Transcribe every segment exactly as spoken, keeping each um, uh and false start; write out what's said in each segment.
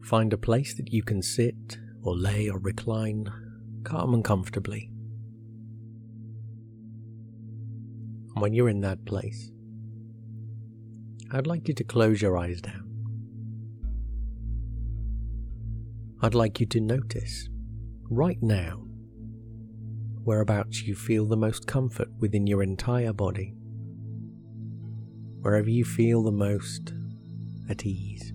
Find a place that you can sit or lay or recline, calm and comfortably. And when you're in that place, I'd like you to close your eyes down. I'd like you to notice, right now, whereabouts you feel the most comfort within your entire body, wherever you feel the most at ease.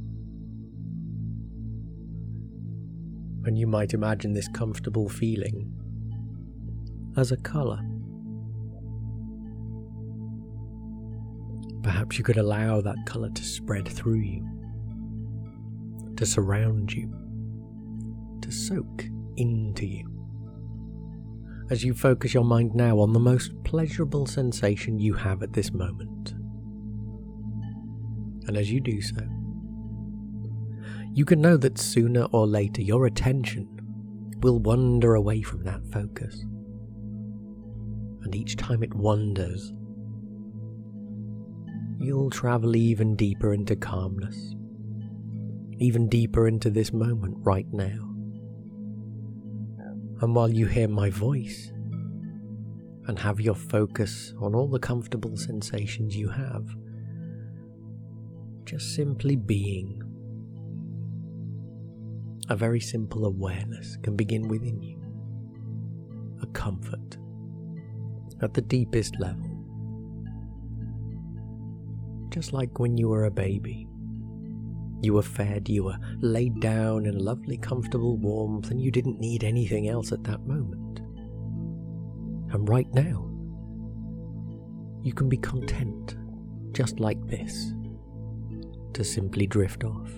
And you might imagine this comfortable feeling as a colour. Perhaps you could allow that colour to spread through you, to surround you, to soak into you. As you focus your mind now on the most pleasurable sensation you have at this moment. And as you do so, you can know that sooner or later your attention will wander away from that focus. And each time it wanders, you'll travel even deeper into calmness, even deeper into this moment right now. And while you hear my voice and have your focus on all the comfortable sensations you have, just simply being, a very simple awareness can begin within you, a comfort at the deepest level. Just like when you were a baby, you were fed, you were laid down in a lovely comfortable warmth, and you didn't need anything else at that moment. And right now, you can be content, just like this, to simply drift off.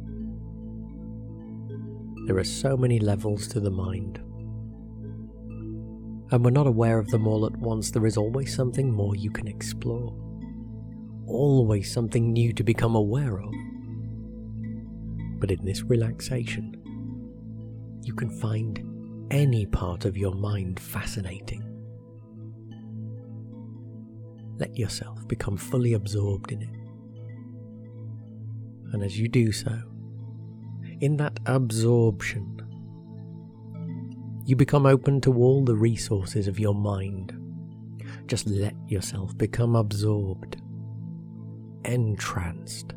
There are so many levels to the mind, and we're not aware of them all at once. There is always something more you can explore, always something new to become aware of. But in this relaxation, you can find any part of your mind fascinating. Let yourself become fully absorbed in it. And as you do so, in that absorption, you become open to all the resources of your mind. Just let yourself become absorbed, entranced,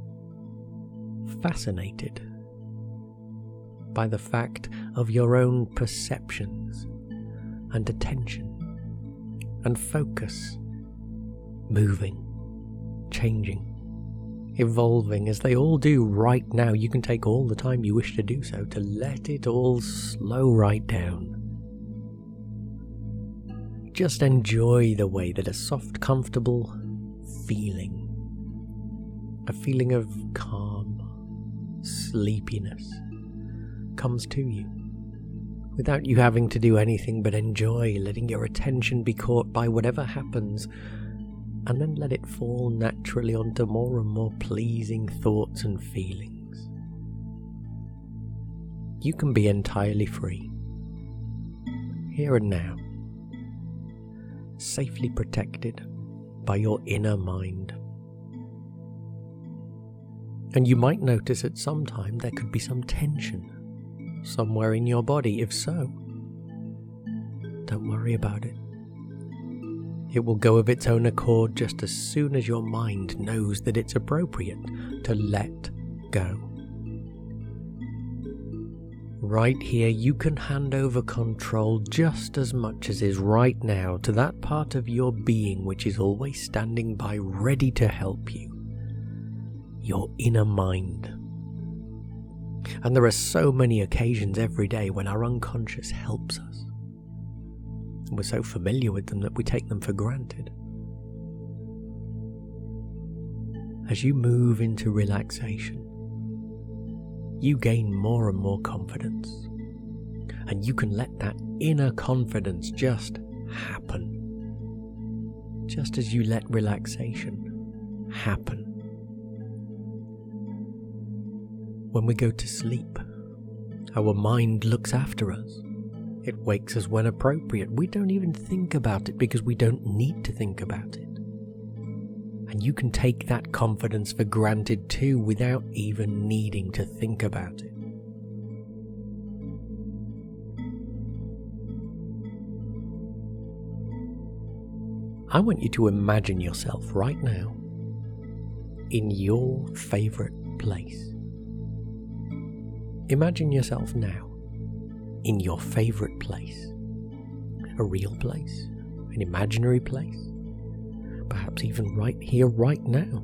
fascinated by the fact of your own perceptions and attention and focus moving, changing, evolving as they all do right now. You can take all the time you wish to do so to let it all slow right down. Just enjoy the way that a soft, comfortable feeling, a feeling of calm, sleepiness, comes to you without you having to do anything but enjoy letting your attention be caught by whatever happens, and then let it fall naturally onto more and more pleasing thoughts and feelings. You can be entirely free, here and now, safely protected by your inner mind. And you might notice at some time there could be some tension somewhere in your body. If so, don't worry about it. It will go of its own accord just as soon as your mind knows that it's appropriate to let go. Right here, you can hand over control just as much as is right now to that part of your being which is always standing by, ready to help you. Your inner mind. And there are so many occasions every day when our unconscious helps us. And we're so familiar with them that we take them for granted. As you move into relaxation, you gain more and more confidence. And you can let that inner confidence just happen. Just as you let relaxation happen. When we go to sleep, our mind looks after us. It wakes us when appropriate. We don't even think about it because we don't need to think about it. And you can take that confidence for granted too without even needing to think about it. I want you to imagine yourself right now in your favourite place. Imagine yourself now in your favourite place. A real place, an imaginary place, perhaps even right here, right now.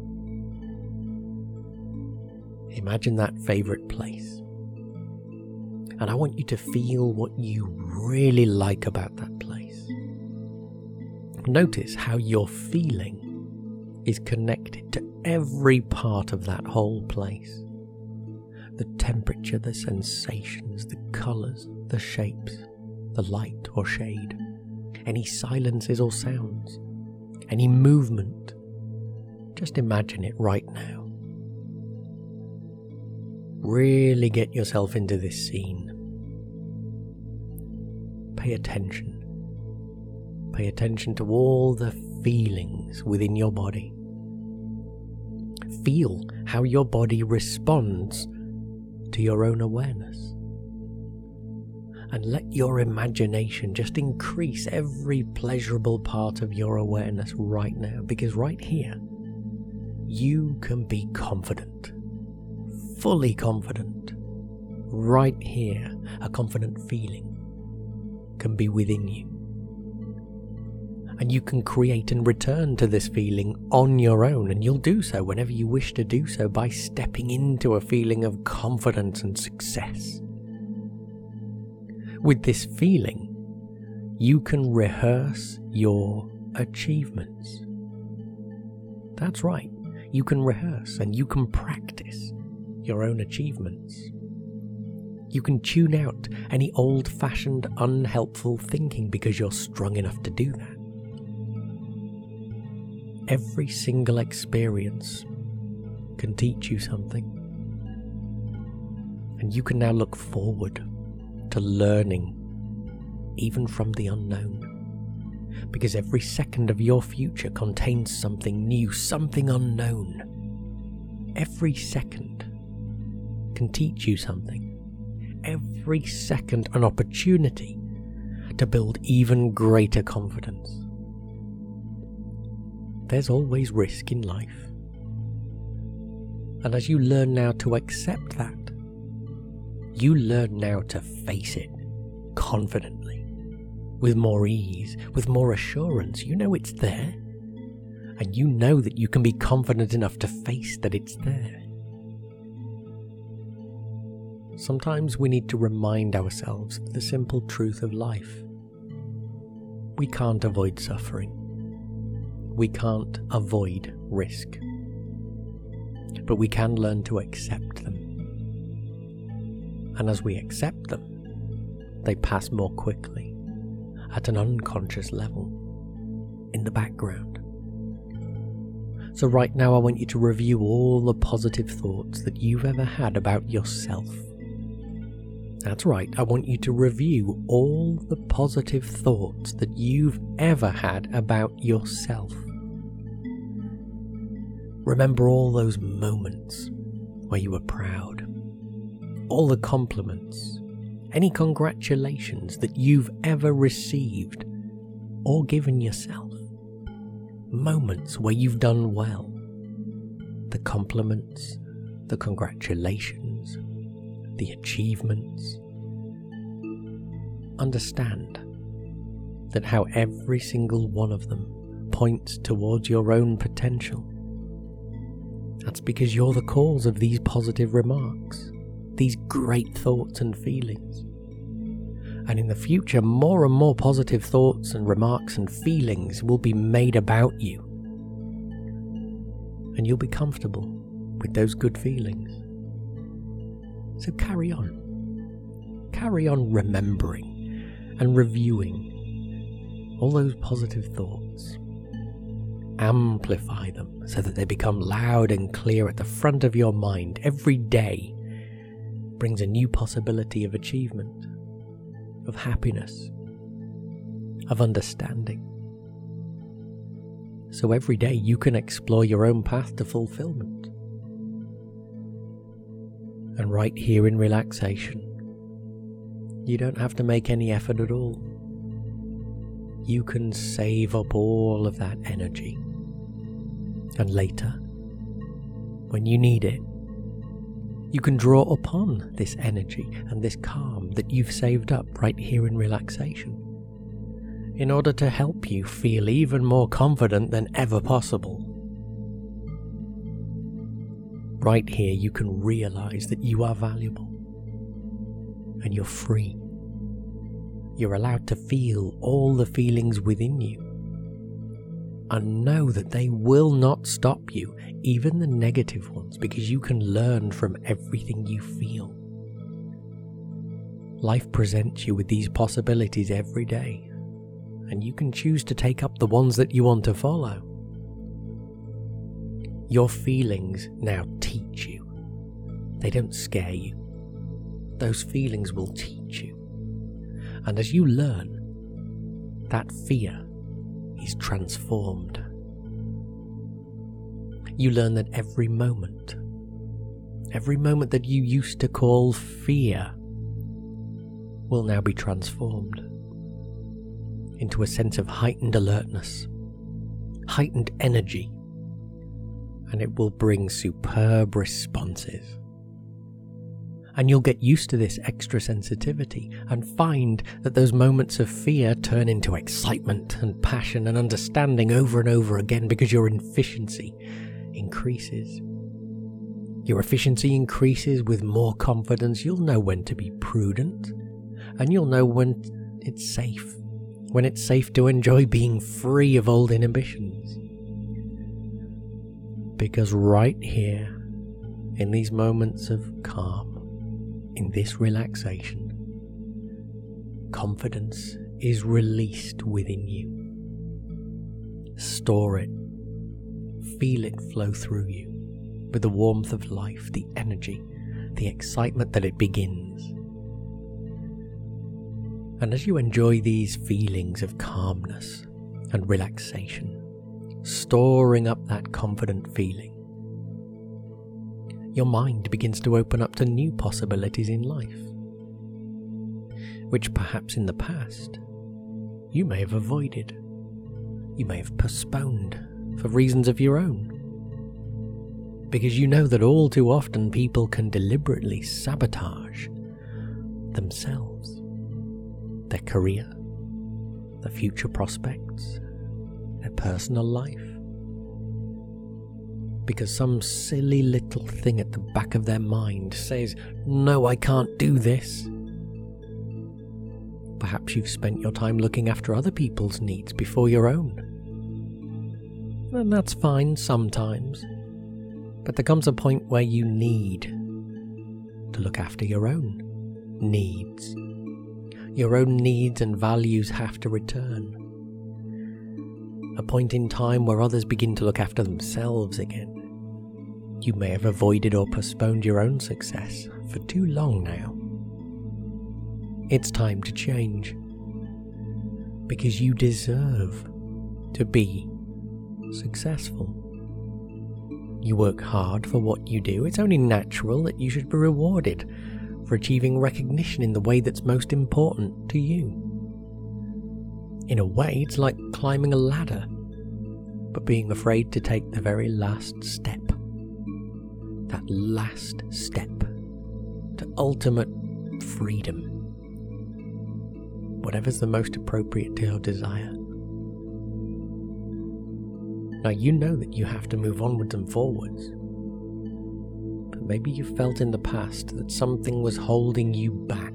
Imagine that favourite place. And I want you to feel what you really like about that place. Notice how your feeling is connected to every part of that whole place. The temperature, the sensations, the colours, the shapes, the light or shade, any silences or sounds, any movement. Just imagine it right now. Really get yourself into this scene. Pay attention. Pay attention to all the feelings within your body. Feel how your body responds to your own awareness. And let your imagination just increase every pleasurable part of your awareness right now, because right here, you can be confident, fully confident. Right here, a confident feeling can be within you. And you can create and return to this feeling on your own, and you'll do so whenever you wish to do so by stepping into a feeling of confidence and success. With this feeling, you can rehearse your achievements. That's right, you can rehearse and you can practice your own achievements. You can tune out any old-fashioned, unhelpful thinking because you're strong enough to do that. Every single experience can teach you something. And you can now look forward to learning, even from the unknown. Because every second of your future contains something new, something unknown. Every second can teach you something. Every second an opportunity to build even greater confidence. There's always risk in life. And as you learn now to accept that, you learn now to face it confidently, with more ease, with more assurance. You know it's there, and you know that you can be confident enough to face that it's there. Sometimes we need to remind ourselves of the simple truth of life. We can't avoid suffering. We can't avoid risk. But we can learn to accept them. And as we accept them, they pass more quickly, at an unconscious level, in the background. So right now I want you to review all the positive thoughts that you've ever had about yourself. That's right, I want you to review all the positive thoughts that you've ever had about yourself. Remember all those moments where you were proud. All the compliments, any congratulations that you've ever received or given yourself. Moments where you've done well. The compliments, the congratulations, the achievements. Understand that how every single one of them points towards your own potential. That's because you're the cause of these positive remarks, these great thoughts and feelings. And in the future, more and more positive thoughts and remarks and feelings will be made about you. And you'll be comfortable with those good feelings. So carry on. Carry on remembering and reviewing all those positive thoughts. Amplify them so that they become loud and clear at the front of your mind. Every day brings a new possibility of achievement, of happiness, of understanding. so every day you can explore your own path to fulfillment. And right here in relaxation, you don't have to make any effort at all. You can save up all of that energy. And later, when you need it, you can draw upon this energy and this calm that you've saved up right here in relaxation, in order to help you feel even more confident than ever possible. Right here you can realize that you are valuable, and you're free. You're allowed to feel all the feelings within you, and know that they will not stop you, even the negative ones, because you can learn from everything you feel. Life presents you with these possibilities every day, and you can choose to take up the ones that you want to follow. Your feelings now teach you. They don't scare you. Those feelings will teach you. And as you learn, that fear is transformed. You learn that every moment, every moment that you used to call fear, will now be transformed into a sense of heightened alertness, heightened energy, and it will bring superb responses. And you'll get used to this extra sensitivity and find that those moments of fear turn into excitement and passion and understanding over and over again, because your efficiency increases. Your efficiency increases with more confidence. You'll know when to be prudent, and you'll know when it's safe, when it's safe to enjoy being free of old inhibitions. Because right here, in these moments of calm, in this relaxation, confidence is released within you. Store it. Feel it flow through you with the warmth of life, the energy, the excitement that it begins. And as you enjoy these feelings of calmness and relaxation, storing up that confident feeling, your mind begins to open up to new possibilities in life, which perhaps in the past you may have avoided, you may have postponed for reasons of your own, because you know that all too often people can deliberately sabotage themselves, their career, their future prospects, their personal life, because some silly little thing at the back of their mind says, "No, I can't do this." Perhaps you've spent your time looking after other people's needs before your own. And that's fine sometimes, but there comes a point where you need to look after your own needs. Your own needs and values have to return. A point in time where others begin to look after themselves again. You may have avoided or postponed your own success for too long now. It's time to change, because you deserve to be successful. You work hard for what you do. It's only natural that you should be rewarded for achieving recognition in the way that's most important to you. In a way, it's like climbing a ladder, but being afraid to take the very last step. That last step to ultimate freedom. Whatever's the most appropriate to your desire. Now you know that you have to move onwards and forwards, but maybe you felt in the past that something was holding you back.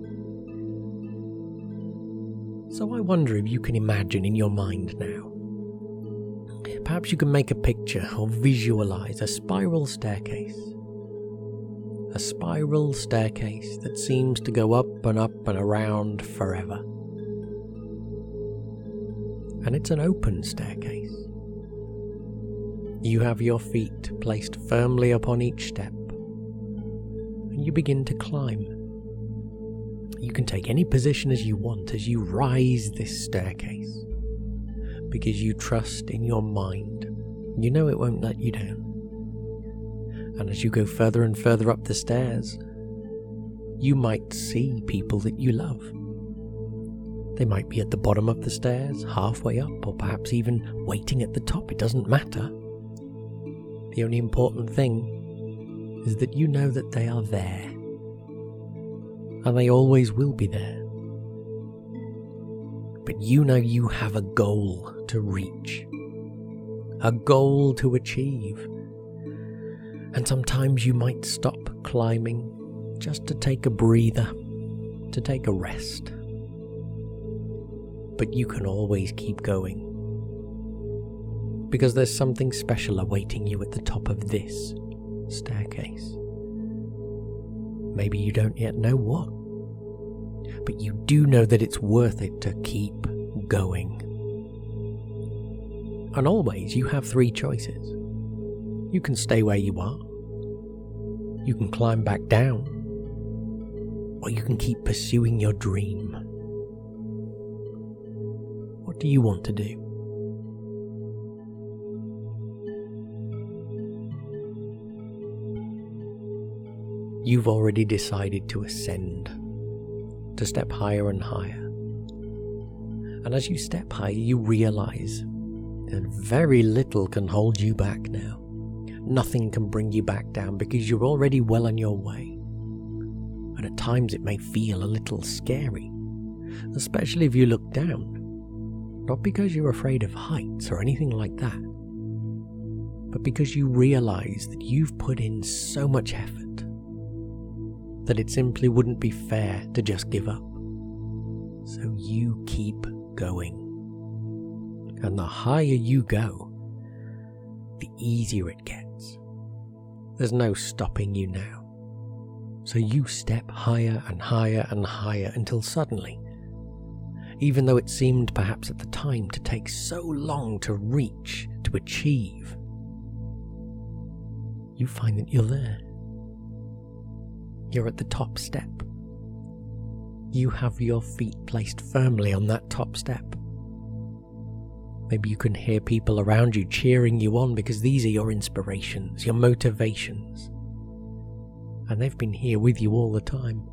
So I wonder if you can imagine in your mind now. Perhaps you can make a picture or visualize a spiral staircase. A spiral staircase that seems to go up and up and around forever. And it's an open staircase. You have your feet placed firmly upon each step, and you begin to climb. You can take any position as you want as you rise this staircase, because you trust in your mind. You know it won't let you down. And as you go further and further up the stairs, you might see people that you love. They might be at the bottom of the stairs, halfway up, or perhaps even waiting at the top. It doesn't matter. The only important thing is that you know that they are there. And they always will be there. But you know you have a goal to reach. A goal to achieve. And sometimes you might stop climbing just to take a breather, to take a rest. But you can always keep going. Because there's something special awaiting you at the top of this staircase. Maybe you don't yet know what, but you do know that it's worth it to keep going. And always you have three choices. You can stay where you are, you can climb back down, or you can keep pursuing your dream. What do you want to do? You've already decided to ascend, to step higher and higher. And as you step higher, you realize that very little can hold you back now. Nothing can bring you back down because you're already well on your way. And at times it may feel a little scary, especially if you look down. Not because you're afraid of heights or anything like that, but because you realize that you've put in so much effort that it simply wouldn't be fair to just give up. So you keep going. And the higher you go, the easier it gets. There's no stopping you now. So you step higher and higher and higher until suddenly, even though it seemed perhaps at the time to take so long to reach, to achieve, you find that you're there. You're at the top step. You have your feet placed firmly on that top step. Maybe you can hear people around you cheering you on because these are your inspirations, your motivations. And they've been here with you all the time.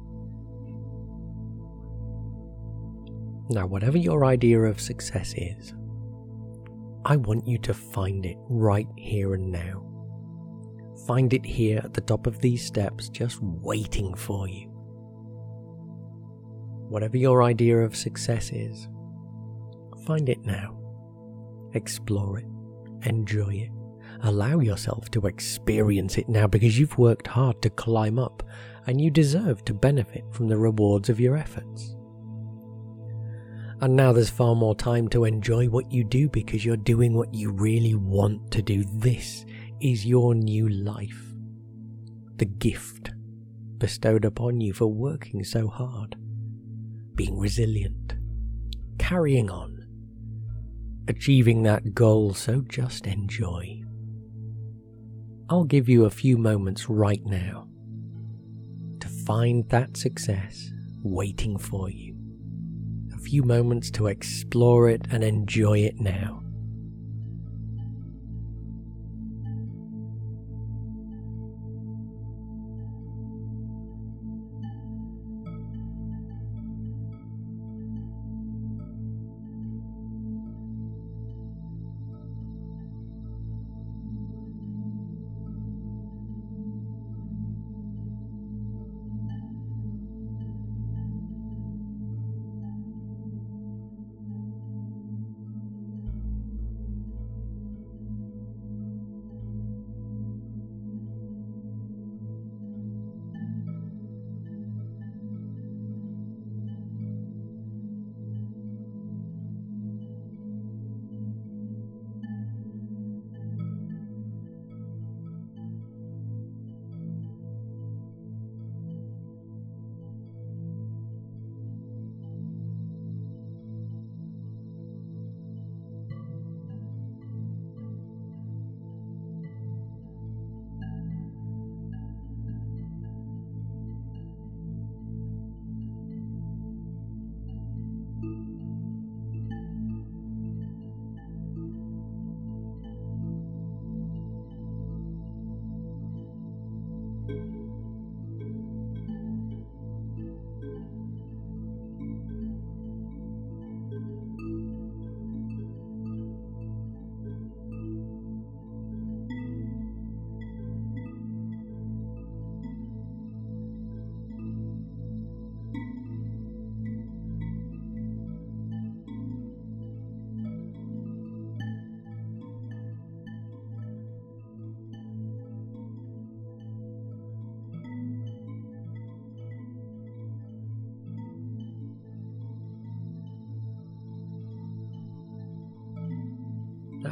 Now, whatever your idea of success is, I want you to find it right here and now. Find it here at the top of these steps, just waiting for you. Whatever your idea of success is, find it now. Explore it. Enjoy it. Allow yourself to experience it now because you've worked hard to climb up and you deserve to benefit from the rewards of your efforts. And now there's far more time to enjoy what you do because you're doing what you really want to do. This is your new life. The gift bestowed upon you for working so hard, being resilient, carrying on, achieving that goal, so just enjoy. I'll give you a few moments right now to find that success waiting for you. A few moments to explore it and enjoy it now.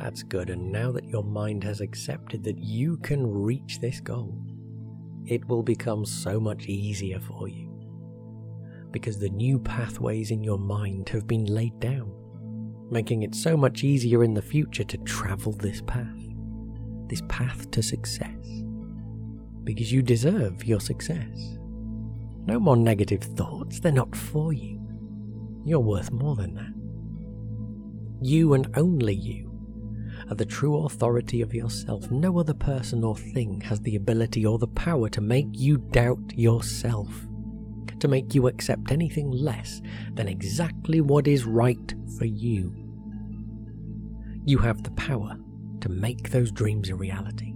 That's good, and now that your mind has accepted that you can reach this goal, it will become so much easier for you, because the new pathways in your mind have been laid down, making it so much easier in the future to travel this path, this path to success, because you deserve your success. No more negative thoughts, they're not for you. You're worth more than that. You and only you are the true authority of yourself. No other person or thing has the ability or the power to make you doubt yourself, to make you accept anything less than exactly what is right for you. You have the power to make those dreams a reality.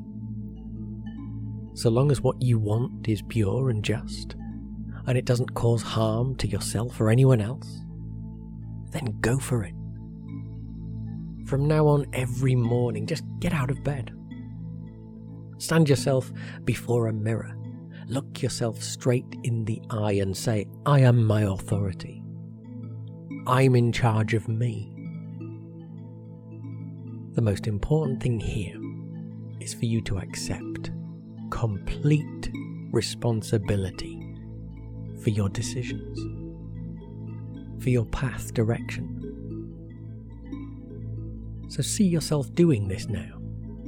So long as what you want is pure and just, and it doesn't cause harm to yourself or anyone else, then go for it. From now on, every morning, just get out of bed. Stand yourself before a mirror. Look yourself straight in the eye and say, I am my authority. I'm in charge of me. The most important thing here is for you to accept complete responsibility for your decisions, for your path direction. So see yourself doing this now.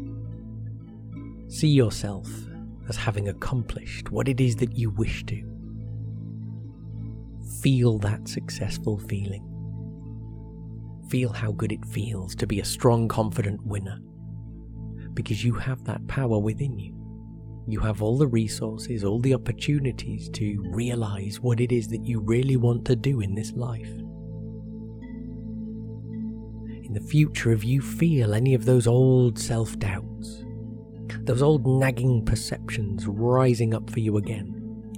See yourself as having accomplished what it is that you wish to. Feel that successful feeling. Feel how good it feels to be a strong, confident winner, because you have that power within you. You have all the resources, all the opportunities to realize what it is that you really want to do in this life. In the future, if you feel any of those old self-doubts, those old nagging perceptions rising up for you again,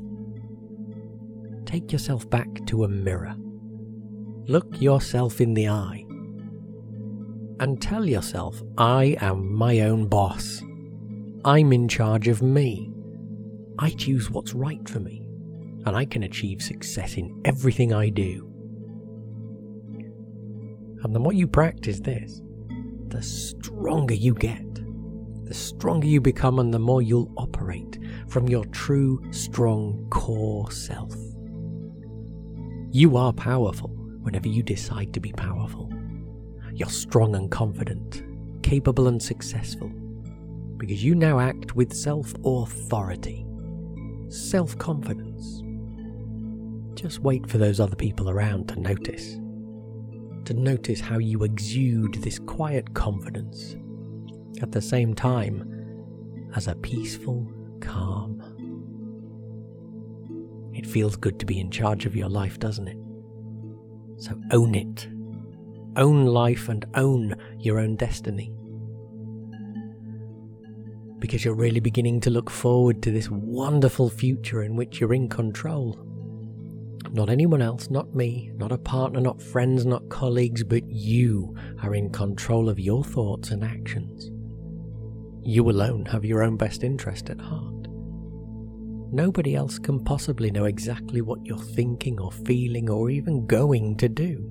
take yourself back to a mirror. Look yourself in the eye and tell yourself, I am my own boss. I'm in charge of me. I choose what's right for me, and I can achieve success in everything I do. And the more you practice this, the stronger you get, the stronger you become, and the more you'll operate from your true, strong core self. You are powerful whenever you decide to be powerful. You're strong and confident, capable and successful, because you now act with self-authority, self-confidence. Just wait for those other people around to notice. To notice how you exude this quiet confidence at the same time as a peaceful calm. It feels good to be in charge of your life, doesn't it? So own it. Own life and own your own destiny. Because you're really beginning to look forward to this wonderful future in which you're in control. Not anyone else, not me, not a partner, not friends, not colleagues, but you are in control of your thoughts and actions. You alone have your own best interest at heart. Nobody else can possibly know exactly what you're thinking or feeling or even going to do.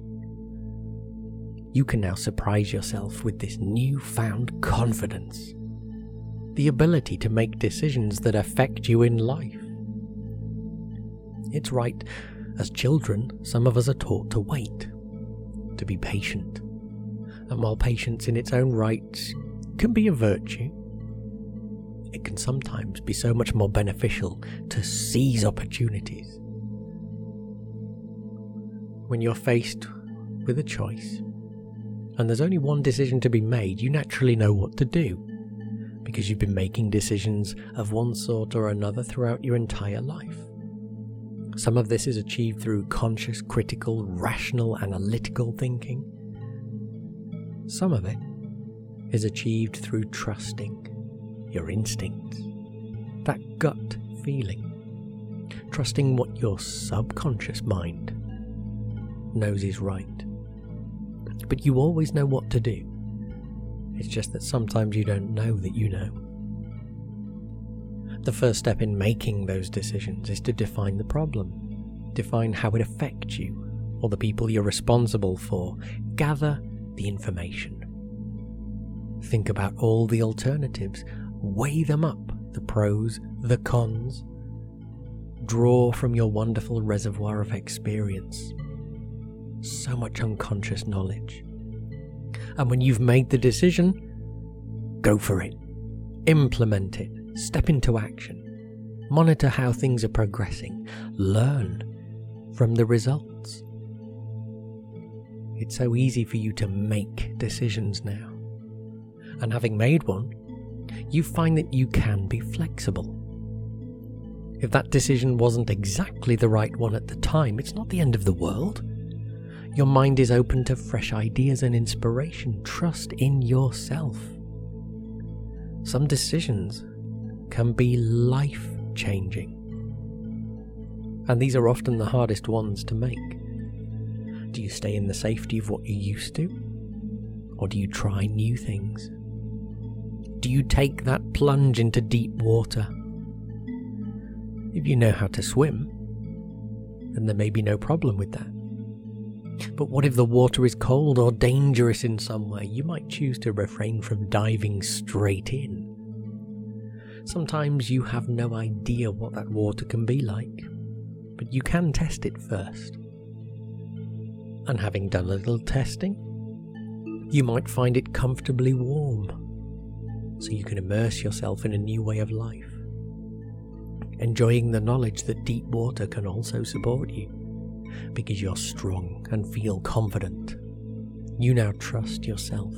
You can now surprise yourself with this newfound confidence, the ability to make decisions that affect you in life. It's right, as children, some of us are taught to wait, to be patient. And while patience in its own right can be a virtue, it can sometimes be so much more beneficial to seize opportunities. When you're faced with a choice, and there's only one decision to be made, you naturally know what to do, because you've been making decisions of one sort or another throughout your entire life. Some of this is achieved through conscious, critical, rational, analytical thinking. Some of it is achieved through trusting your instincts, that gut feeling, trusting what your subconscious mind knows is right. But you always know what to do. It's just that sometimes you don't know that you know. The first step in making those decisions is to define the problem, define how it affects you or the people you're responsible for. Gather the information. Think about all the alternatives. Weigh them up, the pros, the cons. Draw from your wonderful reservoir of experience. So much unconscious knowledge. And when you've made the decision, go for it. Implement it. Step into action. Monitor how things are progressing. Learn from the results. It's so easy for you to make decisions now. And having made one, you find that you can be flexible. If that decision wasn't exactly the right one at the time, it's not the end of the world. Your mind is open to fresh ideas and inspiration. Trust in yourself. Some decisions can be life-changing. And these are often the hardest ones to make. Do you stay in the safety of what you're used to? Or do you try new things? Do you take that plunge into deep water? If you know how to swim, then there may be no problem with that. But what if the water is cold or dangerous in some way? You might choose to refrain from diving straight in. Sometimes you have no idea what that water can be like, but you can test it first. And having done a little testing, you might find it comfortably warm, so you can immerse yourself in a new way of life, enjoying the knowledge that deep water can also support you, because you're strong and feel confident. You now trust yourself.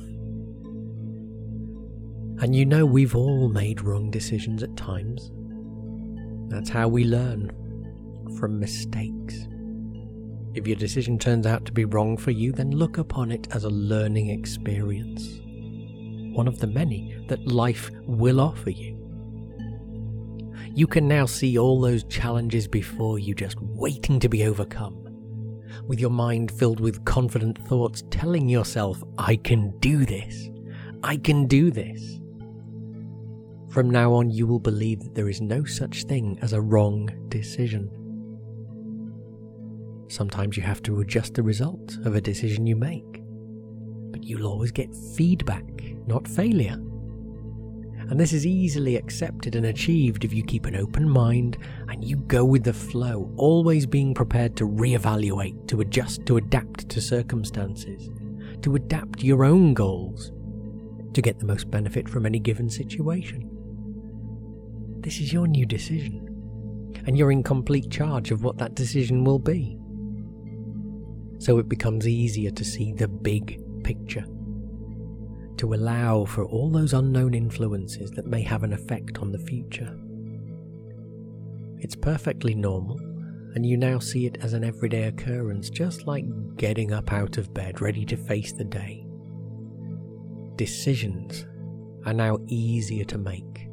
And you know we've all made wrong decisions at times. That's how we learn, from mistakes. If your decision turns out to be wrong for you, then look upon it as a learning experience, one of the many that life will offer you. You can now see all those challenges before you, just waiting to be overcome, with your mind filled with confident thoughts, telling yourself, I can do this, I can do this. From now on, you will believe that there is no such thing as a wrong decision. Sometimes you have to adjust the result of a decision you make, but you'll always get feedback, not failure. And this is easily accepted and achieved if you keep an open mind and you go with the flow, always being prepared to reevaluate, to adjust, to adapt to circumstances, to adapt your own goals, to get the most benefit from any given situation. This is your new decision, and you're in complete charge of what that decision will be. So it becomes easier to see the big picture, to allow for all those unknown influences that may have an effect on the future. It's perfectly normal, and you now see it as an everyday occurrence, just like getting up out of bed ready to face the day. Decisions are now easier to make,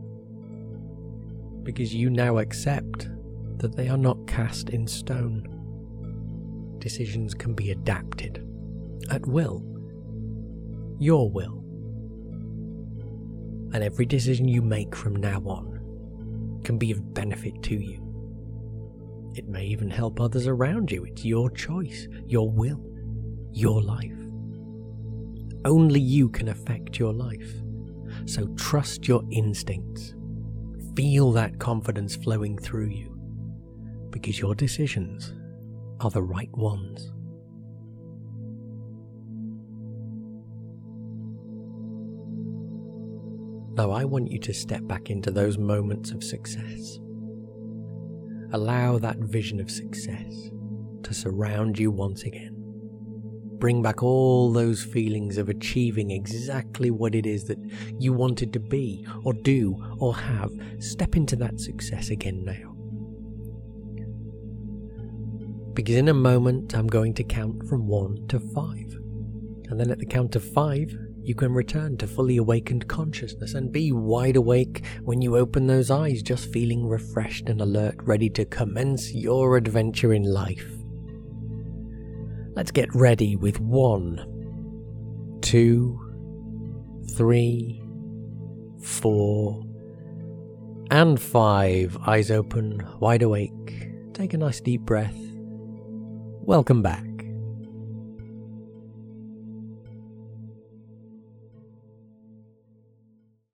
because you now accept that they are not cast in stone. Decisions can be adapted at will, your will. And every decision you make from now on can be of benefit to you. It may even help others around you. It's your choice, your will, your life. Only you can affect your life. So trust your instincts. Feel that confidence flowing through you, because your decisions are the right ones. Now I want you to step back into those moments of success. Allow that vision of success to surround you once again. Bring back all those feelings of achieving exactly what it is that you wanted to be, or do, or have. Step into that success again now. Because in a moment, I'm going to count from one to five. And then at the count of five, you can return to fully awakened consciousness and be wide awake when you open those eyes, just feeling refreshed and alert, ready to commence your adventure in life. Let's get ready with one, two, three, four, and five. Eyes open, wide awake. Take a nice deep breath. Welcome back.